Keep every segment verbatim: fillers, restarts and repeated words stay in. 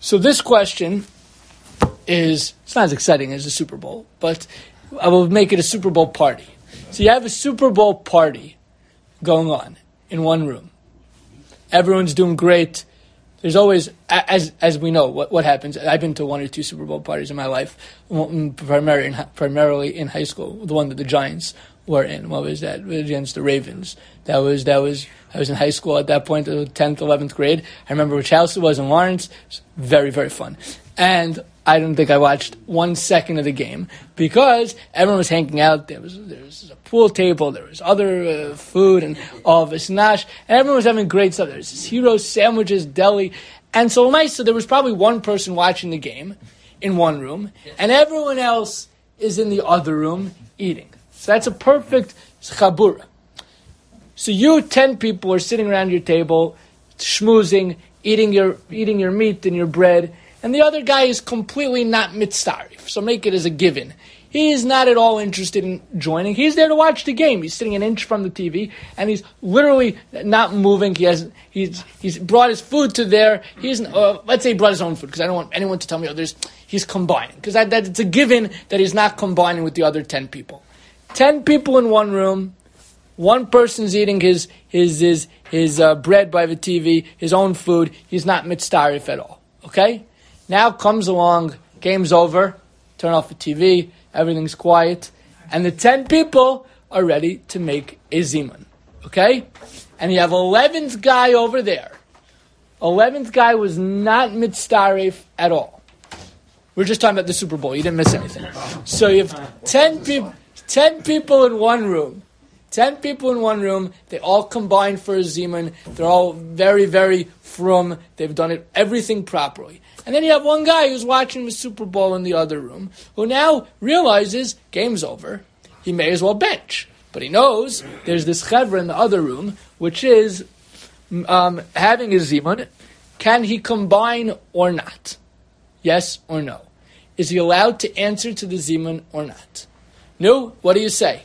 So this question is, it's not as exciting as the Super Bowl, but I will make it a Super Bowl party. So you have a Super Bowl party going on in one room. Everyone's doing great. There's always, as as we know, what, what happens. I've been to one or two Super Bowl parties in my life, primarily in, primarily in high school. The one that the Giants were in. What was that? Against the Ravens. That was that was. I was in high school at that point, tenth, eleventh grade. I remember which house it was in Lawrence. It was very, very fun. And I don't think I watched one second of the game because everyone was hanging out. There was there was a pool table. There was other uh, food and all this nash. And everyone was having great stuff. There was this hero sandwiches, deli. And so nice. So there was probably one person watching the game in one room. And everyone else is in the other room eating. So that's a perfect chabura. So you, ten people, are sitting around your table, schmoozing, eating your eating your meat and your bread, and the other guy is completely not mitzarif. So make it as a given. He is not at all interested in joining. He's there to watch the game. He's sitting an inch from the T V, and he's literally not moving. He has he's he's brought his food to there. He's uh, let's say he brought his own food because I don't want anyone to tell me others. He's combining because that, that it's a given that he's not combining with the other ten people. Ten people in one room. One person's eating his his his his uh, bread by the T V, his own food. He's not mitzarif at all. Okay? Now comes along, game's over, turn off the T V, everything's quiet, and the ten people are ready to make a zimun. Okay? And you have eleventh guy over there. eleventh guy was not mitzarif at all. We're just talking about the Super Bowl. You didn't miss anything. So you have ten people, ten people in one room. Ten people in one room, they all combine for a zimun. They're all very, very frum. They've done it, everything properly. And then you have one guy who's watching the Super Bowl in the other room, who now realizes, game's over. He may as well bench. But he knows there's this chevra in the other room, which is um, having a zimun. Can he combine or not? Yes or no? Is he allowed to answer to the zimun or not? No? What do you say?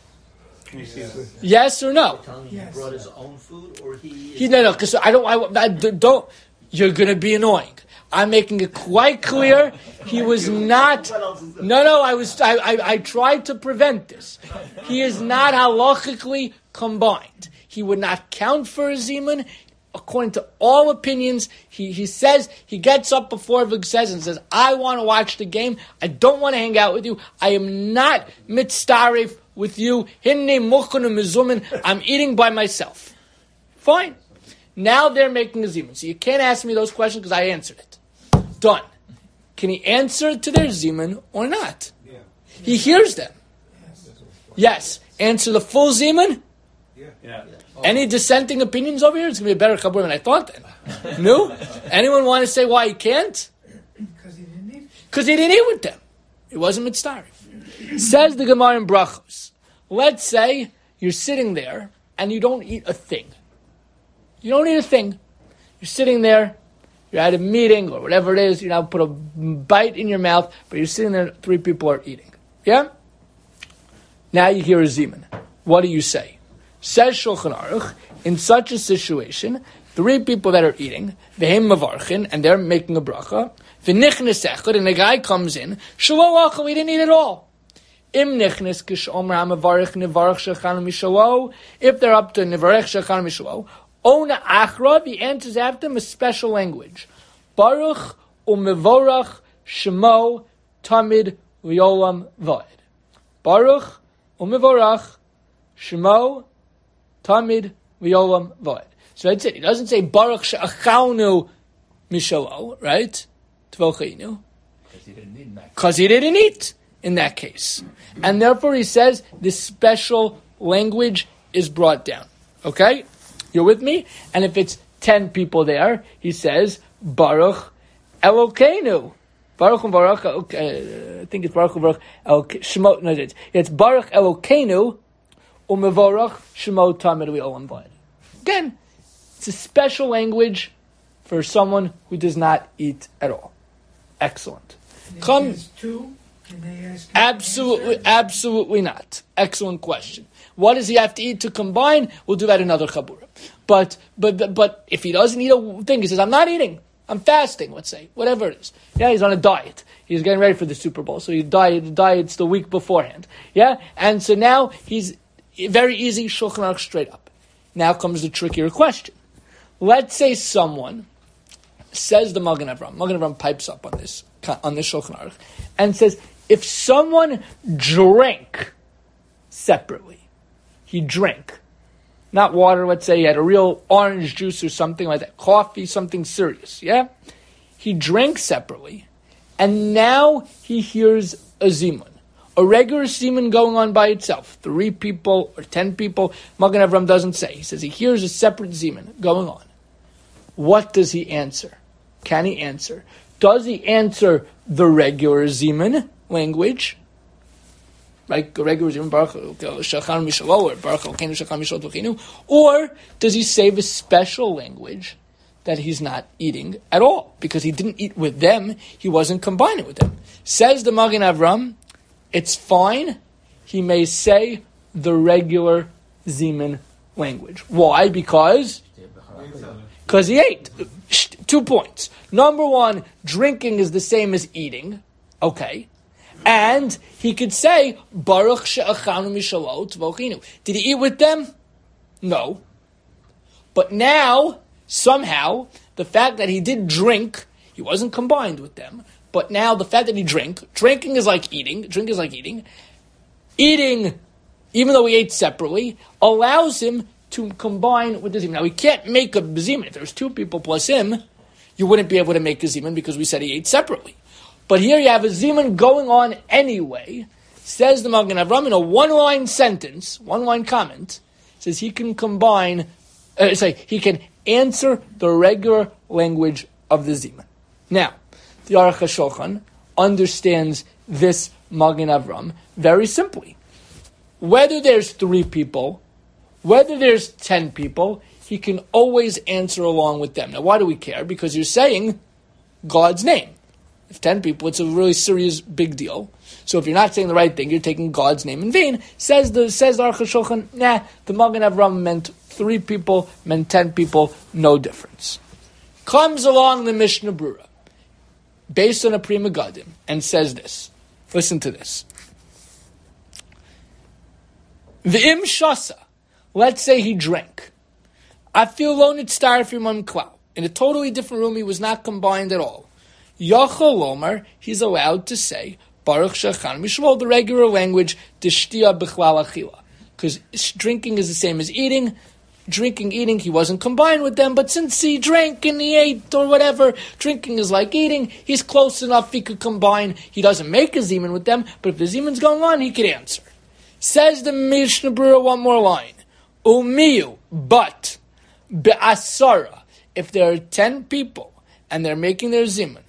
Yes, yes or no? Yes. He brought his own food, or he. he no, no, because I don't. I, I don't. You're going to be annoying. I'm making it quite clear. He was not. No, no. I was. I, I. I tried to prevent this. He is not halachically combined. He would not count for a zimun. According to all opinions, he, he says, he gets up before Vig says and says, I want to watch the game. I don't want to hang out with you. I am not mitzarif with you. I'm eating by myself. Fine. Now they're making a zimun. So you can't ask me those questions because I answered it. Done. Can he answer to their zimun or not? Yeah. He hears them. Yes. yes. Answer the full zimun? Yeah. yeah. Any dissenting opinions over here? It's going to be a better chabur than I thought then. No? Anyone want to say why he can't? Because he didn't eat. Because he didn't eat with them. It wasn't mitzarif. Says the Gemara in Brachos. Let's say you're sitting there and you don't eat a thing. You don't eat a thing. You're sitting there, you're at a meeting or whatever it is, you now put a bite in your mouth, but you're sitting there, three people are eating. Yeah? Now you hear a zimun. What do you say? Says Shulchan Aruch, in such a situation, three people that are eating, v'hem mavarchin, and they're making a bracha, v'nichnes echad, and the guy comes in, shelo achal, he didn't eat at all. Im nichnes k'shomer ha'mavarich nivarach shechan mishalo, if they're up to nivarach shechan mishalo, ona achra, the answers after them a special language. Baruch u'mevorach shemo tamid v'yolam v'ed. Baruch u'mevorach shemo Tamid v'yolam v'ed. So that's it. He doesn't say Baruch she'achalnu mishalo, right? Tvocheinu. Because he didn't eat in that case. Because he didn't eat in that case. And therefore he says this special language is brought down. Okay? You're with me? And if it's ten people there, he says Baruch Elokeinu. Baruch and Baruch, okay, I think it's Baruch and Baruch Shemot, no, it's, it's Baruch Elokeinu Umevorach Shemo Tamid V'yolam V'ed. Again, it's a special language for someone who does not eat at all. Excellent. Come. Two, can they ask absolutely, absolutely not. Excellent question. What does he have to eat to combine? We'll do that another chabura. But but but if he doesn't eat a thing, he says, "I'm not eating. I'm fasting, let's say, whatever it is. Yeah, he's on a diet. He's getting ready for the Super Bowl, so he diet, diets the week beforehand. Yeah, and so now he's very easy, Shulchan Aruch straight up. Now comes the trickier question. Let's say someone says the Magen Avraham. Magen Avraham pipes up on this on this Shulchan Aruch and says, if someone drank separately, he drank, not water, let's say he had a real orange juice or something like that, coffee, something serious, yeah? He drank separately, and now he hears a zimun, a regular zimun going on by itself, three people or ten people. Magen Avraham doesn't say. He says he hears a separate zimun going on. What does he answer? Can he answer? Does he answer the regular zimun language? Like the regular zimun, Baruch Shachan Mishalo, or Baruch Elkeinu Shachan Mishalo V'chinu, or does he save a special language that he's not eating at all because he didn't eat with them, he wasn't combining with them? Says the Magen Avraham, it's fine. He may say the regular zimun language. Why? Because because he ate. Two points. Number one, drinking is the same as eating. Okay. And he could say, Baruch she'achanu mishalot v'ochinu. Did he eat with them? No. But now, somehow, the fact that he did drink, he wasn't combined with them, but now the fact that he drank, drinking is like eating, drink is like eating, eating, even though he ate separately, allows him to combine with the zimun. Now, we can't make a zimun. If there's two people plus him, you wouldn't be able to make a zimun because we said he ate separately. But here you have a zimun going on anyway. Says the Magen Avraham in a one-line sentence, one-line comment, says he can combine, uh, say he can answer the regular language of the zimun. Now, the Aruch HaShulchan understands this Magen Avraham very simply. Whether there's three people, whether there's ten people, he can always answer along with them. Now, why do we care? Because you're saying God's name. If ten people, it's a really serious, big deal. So if you're not saying the right thing, you're taking God's name in vain. Says the says the Aruch HaShulchan, nah, the Magen Avraham meant three people, meant ten people, no difference. Comes along the Mishnah Brura, based on a Pri Megadim, and says this. Listen to this. V'im shasa, let's say he drank. I feel lo nitztar from klau. In a totally different room, he was not combined at all. Yachol Omer, he's allowed to say, Baruch Shachan Mishmol, the regular language, Deshtia B'chlal Achila. Because drinking is the same as eating. Drinking, eating, he wasn't combined with them, but since he drank and he ate or whatever, drinking is like eating, he's close enough, he could combine. He doesn't make a zimun with them, but if the zimun's going on, he could answer. Says the Mishnah Brura, one more line. Umiyu, but, Be'asara, if there are ten people, and they're making their zimun,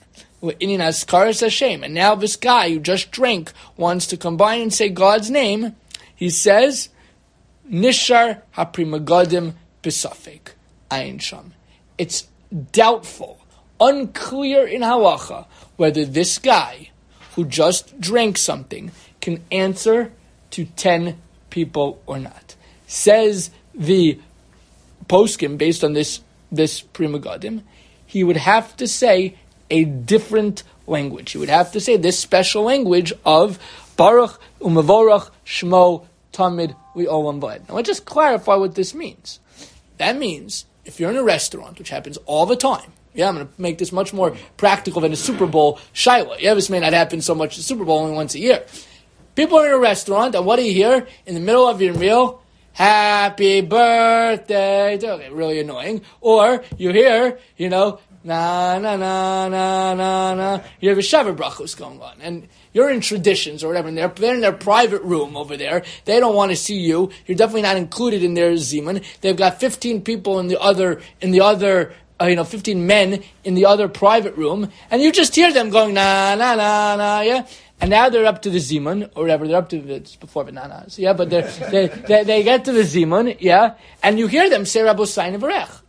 and now this guy who just drank wants to combine and say God's name, he says, Nishar ha-Pri Megadim b'safek ayin sham. It's doubtful, unclear in halacha, whether this guy who just drank something can answer to ten people or not. Says the poskim, based on this, this Pri Megadim, he would have to say a different language. He would have to say this special language of Baruch Umevorach Shmo Tamid Li'olam Va'ed. Now let's just clarify what this means. That means if you're in a restaurant, which happens all the time, yeah, I'm going to make this much more practical than a Super Bowl Shiloh. Yeah, this may not happen so much, the Super Bowl only once a year. People are in a restaurant, and what do you hear in the middle of your meal? Happy birthday. Okay, really annoying. Or you hear, you know, na na na na na na. You have a Shavuot brachos going on, and you're in traditions or whatever. And they're they're in their private room over there. They don't want to see you. You're definitely not included in their zimun. They've got fifteen people in the other in the other. Uh, you know, fifteen men in the other private room, and you just hear them going na na na na. Yeah. And now they're up to the zimun, or whatever. They're up to the, it's before bananas, yeah. But they they they get to the zimun, yeah. And you hear them say Rabbi Sayin Varech,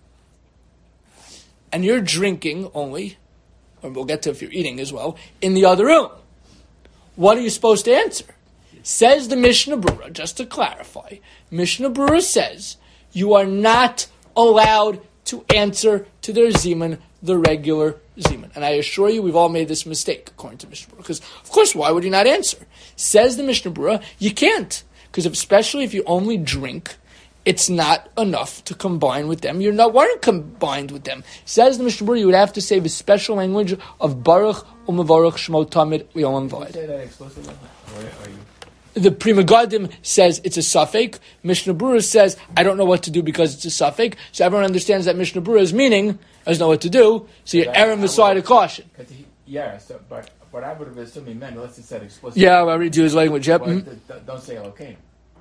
and you're drinking only, or we'll get to if you're eating as well, in the other room. What are you supposed to answer? Says the Mishnah Brura, just to clarify, Mishnah Brura says you are not allowed to answer to their zimun the regular Zeman. And I assure you, we've all made this mistake, according to Mishnah Berurah. Because, of course, why would you not answer? Says the Mishnah Berurah, you can't. Because especially if you only drink, it's not enough to combine with them. You're not weren't combined with them. Says the Mishnah Berurah, you would have to say the special language of Baruch u'Mevarach Shmo Tamid V'Olam V'Oid. Say that explicitly? Or are you... The Pri Megadim says it's a suffix. Mishnah Berurah says, I don't know what to do because it's a suffix. So everyone understands that Mishnah Berurah's meaning doesn't know what to do. So you're erring beside a caution. He, yeah, so, but but I would have assumed he meant, unless it said explicitly. Yeah, I'll read you his language. Yep. Well, Mm-hmm. Don't say Elokeinu.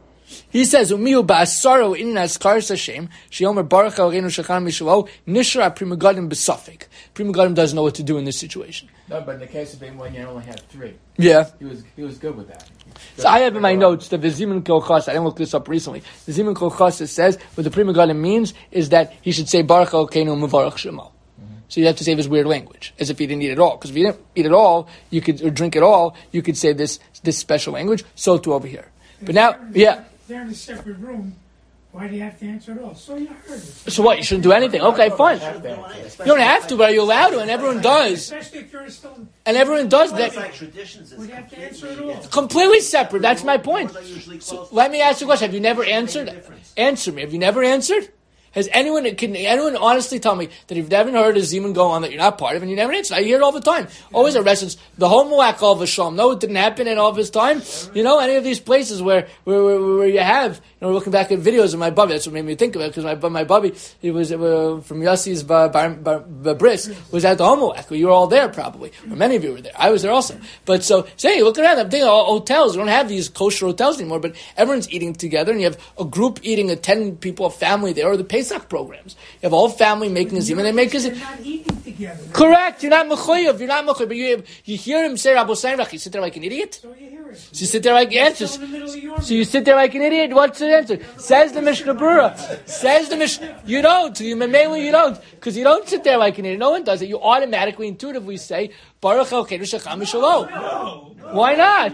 He says, "Umiu ba'asaro in askar Hashem sheyomer baruch Elokeinu shechan mishalo nishra Pri Megadim b'suffix." Pri Megadim doesn't know what to do in this situation. No, but in the case of being when you only have three, Yeah. he was he was good with that. So I have in my notes that the Zimun Kolchas, I didn't look this up recently, the Zimun Kolchas says what the Pri Megadim means is that he should say Baruch Elokeinu Mevarach Shemo. So you have to say this weird language, as if he didn't eat it all. Because if you didn't eat it all, you could or drink it all, you could say this this special language. So too over here. But now, yeah. They're in a separate room. Why do you have to answer it all? So you heard it. So what? You shouldn't do anything. Okay, fine. You don't have to, but are you allowed to? And everyone does. Especially if you're still. And everyone does It's like that. traditions. Would you have to answer it all? Completely separate. That's my point. So let me ask you a question. Have you never answered? Answer me. Have you never answered? Has anyone, can anyone honestly tell me that you've never heard a Zeman go on that you're not part of and you never answered? I hear it all the time. Always a reference. The homework all of a shalom. No, it didn't happen in all of his time. You know, any of these places where, where, where, where you have, you know, looking back at videos of my bubby, that's what made me think of it, because my, my bubby, he was, uh, from Yossi's bar, bar, bar, bar, bris, was at the homework. You were all there probably. Or many of you were there. I was there also. But so, say, look around, I'm thinking all hotels, we don't have these kosher hotels anymore, but everyone's eating together and you have a group eating, a ten people, a family there, or the Pesach programs. You have a whole family making a Zeman. They make a They're not eating together. Correct. You're not mechoyev. You're not mechoyev. But you, you hear him say Rabbi Seinrach. You sit there like an idiot. So you hear it. So you sit there like You're answers. still in the middle of your So you sit there like an idiot. What's the answer? Says the Mishnah Berurah. Says the Mishnah. You don't. You mainly you don't, because you don't sit there like an idiot. No one does it. You automatically, intuitively say Baruch Elokeinu shecham mishalom. Why not?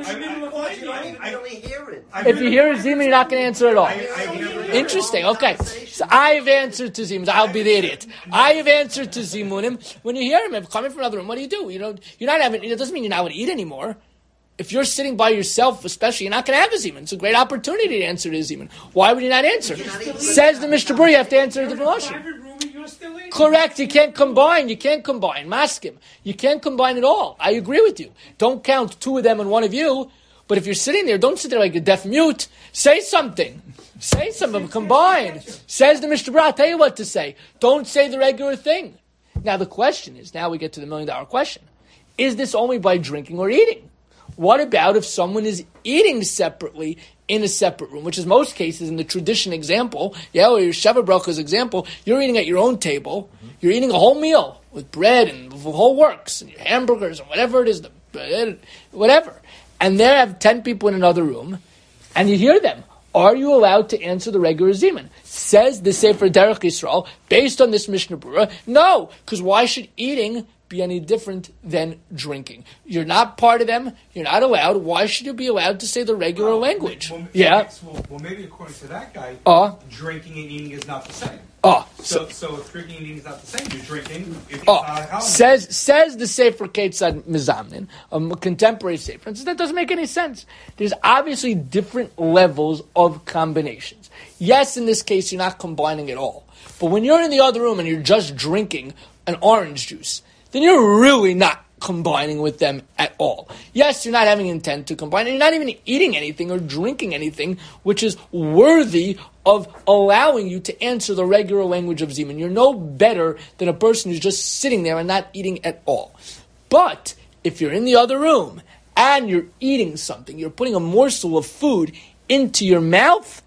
I don't hear it. If you hear a Zeman, you're not going to answer at all. Interesting. Okay. So I have answered to Zeman. I'll be the idiot. I have answered to Zemunim. When you hear him coming from another room, what do you do? You know, you're not having. It doesn't mean you're not going to eat anymore. If you're sitting by yourself, especially, you're not going to have a Zeman. It's a great opportunity to answer to a Zeman. Why would you not answer? Says the Mishnah Berurah, you have to answer a different lashon. private room and you're still eating. Correct. You can't combine. You can't combine. Maskim. You can't combine at all. I agree with you. Don't count two of them and one of you. But if you're sitting there, don't sit there like a deaf mute. Say something. Say something. Combine. Says the Mishnah Berurah, I'll tell you what to say. Don't say the regular thing. Now the question is, now we get to the million dollar question. Is this only by drinking or eating? What about if someone is eating separately in a separate room, which is most cases in the tradition example, yeah, or your Sheva Brachas example, you're eating at your own table, mm-hmm. You're eating a whole meal with bread and the whole works, and your hamburgers and whatever it is, the bread, whatever. And there have ten people in another room, and you hear them. Are you allowed to answer the regular Zeman? Says the Sefer Derech Yisrael, based on this Mishnah Berurah, no, because why should eating be any different than drinking? You're not part of them. You're not allowed. Why should you be allowed to say the regular well, language? Well, yeah. Well, well, maybe according to that guy, uh, drinking and eating is not the same. Oh, so, so if drinking and eating is not the same, you're drinking. If oh, uh, says says the Sefer Ketzad Mizamnin, a contemporary Sefer, and says that doesn't make any sense. There's obviously different levels of combinations. Yes, in this case, you're not combining at all. But when you're in the other room and you're just drinking an orange juice, then you're really not combining with them at all. Yes, you're not having intent to combine, and you're not even eating anything or drinking anything which is worthy of allowing you to answer the regular language of Zeman. You're no better than a person who's just sitting there and not eating at all. But if you're in the other room and you're eating something, you're putting a morsel of food into your mouth,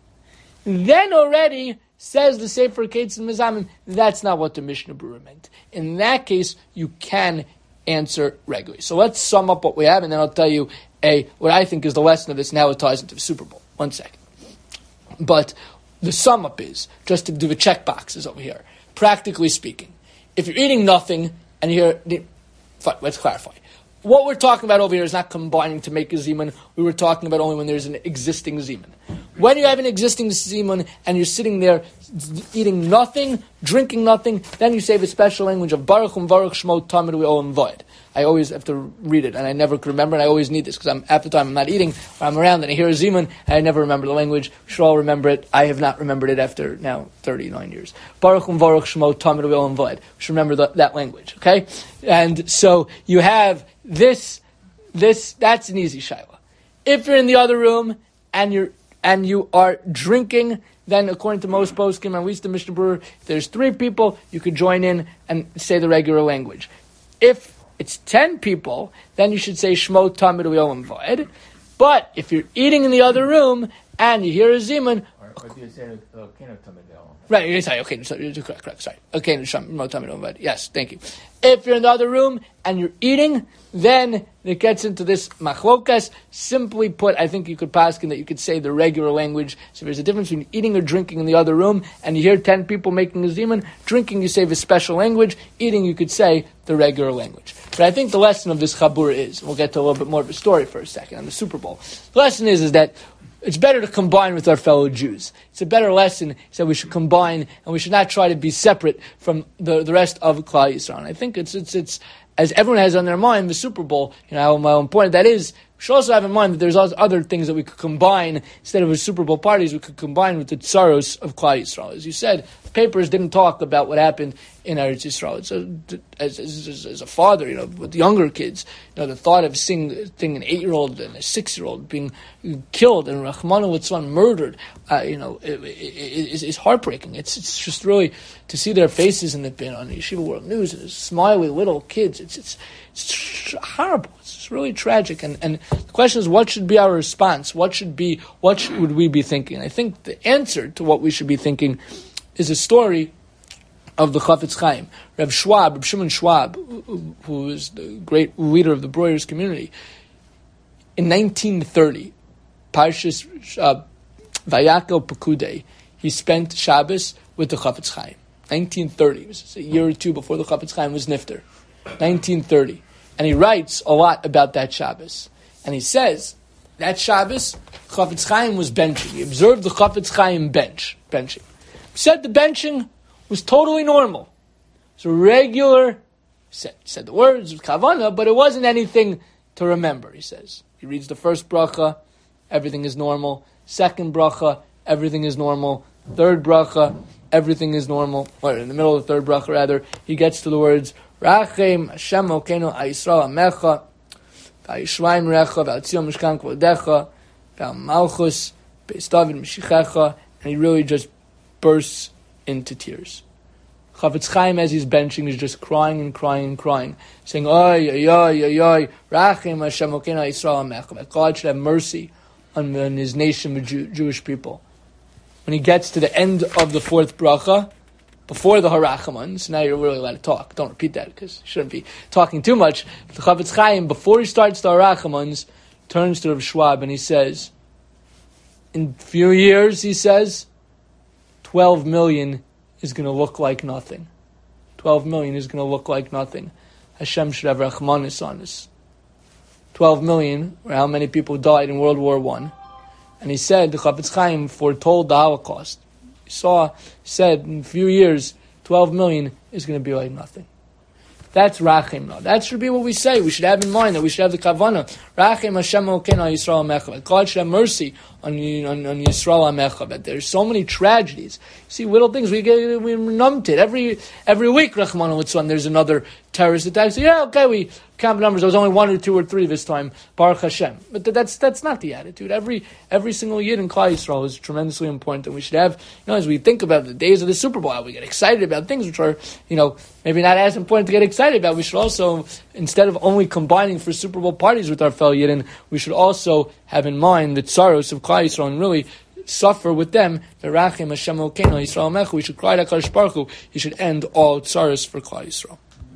then already, says the Sefer Ketzad Mizamnin, that's not what the Mishnah Berurah meant. In that case, you can answer regularly. So let's sum up what we have, and then I'll tell you a what I think is the lesson of this, and how it ties into the Super Bowl. One second. But the sum up is, just to do the check boxes over here, practically speaking, if you're eating nothing and you're, fine, let's clarify. What we're talking about over here is not combining to make a Zeman. We were talking about only when there's an existing Zeman. When you have an existing zimun and you're sitting there eating nothing, drinking nothing, then you say the special language of Baruch um Baruch Shmo Tamid Olam Void. I always have to read it, and I never could remember, and I always need this, because I'm half the time I'm not eating, or I'm around, and I hear a zimun, and I never remember the language. We should all remember it. I have not remembered it after now thirty-nine years. Baruch um Baruch Shmo Tamid Olam Void. We should remember the, that language, okay? And so you have this, this, that's an easy shayla. If you're in the other room, and you're and you are drinking, then according to most poskim, and we used to Mishnah Berurah, if there's three people, you could join in and say the regular language. If it's ten people, then you should say Shmo Tamid Olam Voed. But if you're eating in the other room and you hear a zimun, Or, or do you say Elokenu Tamid Olam? right, you say okay, so you're correct, correct, sorry. Okay, Shmo Tamid Olam Voed. Yes, thank you. If you're in the other room and you're eating, then it gets into this machlokas. Simply put, I think you could paskin that you could say the regular language. So there's a difference between eating or drinking in the other room, and you hear ten people making a zimun. Drinking, you say the special language. Eating, you could say the regular language. But I think the lesson of this chabur is, and we'll get to a little bit more of a story for a second on the Super Bowl. The lesson is, is that it's better to combine with our fellow Jews. It's a better lesson, so we should combine, and we should not try to be separate from the, the rest of Klal Yisrael. And I think it's, it's, it's, as everyone has on their mind, the Super Bowl, you know, how important that is. We should also have in mind that there's other things that we could combine, instead of a Super Bowl parties, we could combine with the tsaros of Klal Yisrael. As you said, papers didn't talk about what happened in Eretz Yisrael. So, as, as, as a father, you know, with younger kids, you know, the thought of seeing, seeing an eight-year-old and a six-year-old being killed and Rahmana Litzlan murdered, uh, you know, it, it, it, it's, it's heartbreaking. It's it's just really to see their faces in the on the Yeshiva World News, and smiley little kids. It's it's it's horrible. It's really tragic. And and the question is, what should be our response? What should be what should we be thinking? I think the answer to what we should be thinking is a story of the Chafetz Chaim, Reb Schwab, Reb Shimon Schwab, who, who is the great leader of the Breuers community. In nineteen thirty, Parshas uh, Vayakel Pekudei, he spent Shabbos with the Chafetz Chaim. nineteen thirty, it was a year or two before the Chafetz Chaim was nifter. nineteen thirty. And he writes a lot about that Shabbos. And he says, that Shabbos, Chafetz Chaim was benching. He observed the Chafetz Chaim bench, benching. He said the benching was totally normal. It's a regular, he said, he said the words with Kavana, but it wasn't anything to remember, he says. He reads the first bracha, everything is normal. Second bracha, everything is normal. Third bracha, everything is normal. Or in the middle of the third bracha, rather, he gets to the words, Rachem Hashem Okenu Yisrael Amecha, Vayishvaim Recha, V'atzion Mishkan Kvodecha, V'amalchus, Beis David Mashichecha, and he really just bursts into tears. Chafetz Chaim, as he's benching, is just crying and crying and crying, saying, Oy, oy, oy, oy, oy, Rachem Hashem Okenu Yisrael Amecha, that God should have mercy on, on his nation of Jew, Jewish people. When he gets to the end of the fourth bracha, before the Harachamon, so now you're really allowed to talk. Don't repeat that, because you shouldn't be talking too much. The Chafetz Chaim, before he starts the Harachamons, turns to Rav Schwab and he says, in a few years, he says, twelve million is going to look like nothing. twelve million is going to look like nothing. Hashem should have Rachmanis on us. twelve million, or how many people died in World War One. And he said, the Chafetz Chaim foretold the Holocaust. He saw, said, in a few years, twelve million is going to be like nothing. That's Rachim now. That should be what we say. We should have in mind that we should have the Kavanah. Rachim Hashem Okenu Yisrael Amecha. God should have mercy on, on, on Yisrael Amecha. But there's so many tragedies. See, little things, we get, we're numbed it. Every, every week, Rachmana Litzlan, there's another terrorist attack. So yeah, okay, we count numbers. There was only one or two or three this time. Baruch Hashem. But that's that's not the attitude. Every every single yid in Klal Yisrael is tremendously important, and we should have, you know, as we think about the days of the Super Bowl, how we get excited about things which are, you know, maybe not as important to get excited about. We should also, instead of only combining for Super Bowl parties with our fellow yidden, we should also have in mind the tsaros of Klal Yisrael and really suffer with them. The Rachim Hashem Okenu Yisrael Amecha. We should cry to HaKadosh Baruch Hu. He should end all tsaros for Klal Yisrael.